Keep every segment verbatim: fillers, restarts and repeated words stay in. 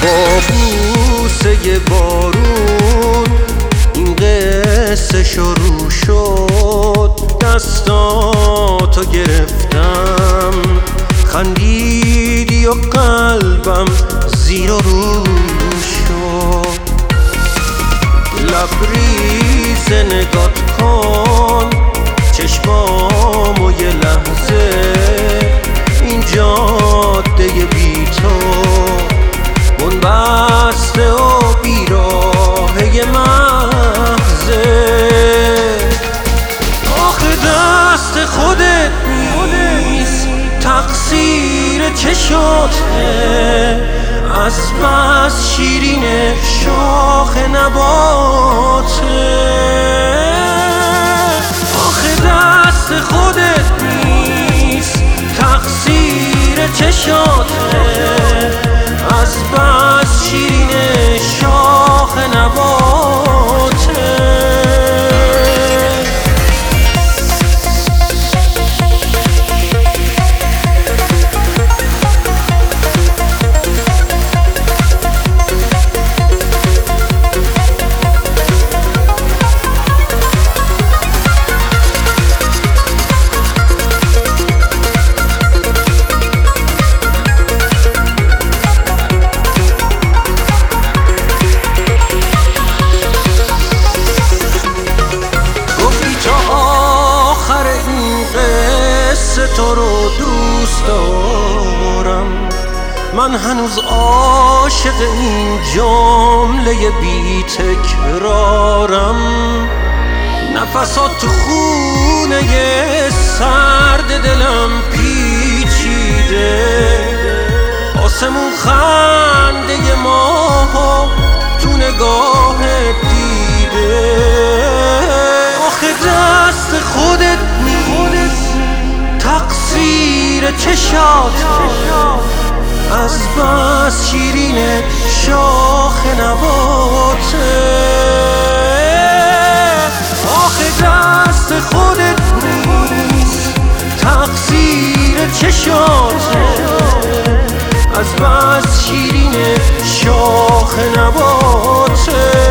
با بوسه بارون این قصه شروع شد. دستاتو گرفتم خندیدی و قلبم زیر و رو شد. لبریز نگات کن چشمامو یه لحظه، این جاده بی تو بنبسته و بیراهه محضه. آخه دست خودت نیست، تقصیر چشاته، از بس شیرین شاخ نباته. آخه دست خودت نیست، تقصیر چشاته، از بس شیرین شاخ نباته. تو رو دوست دارم، من هنوز عاشق این جمله بی تکرارم. نفسات تو خونه سرد دلم پیچیده، آسمون خنده ماها تو نگاهت دیده. آخه دست خودت نیست، تقصیر چشاته، از بس شیرین شاخ نباته. آخه دست خودت نیست، تقصیر چشاته، از بس شیرین شاخ نباته.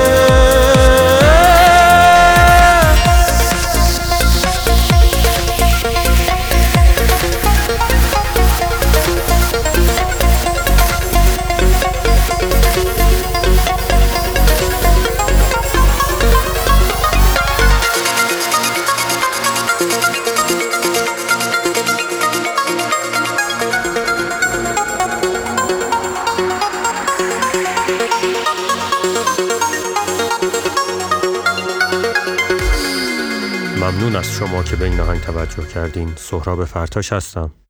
ممنون از شما که به این آهنگ توجه کردین. سهراب فرتاش هستم.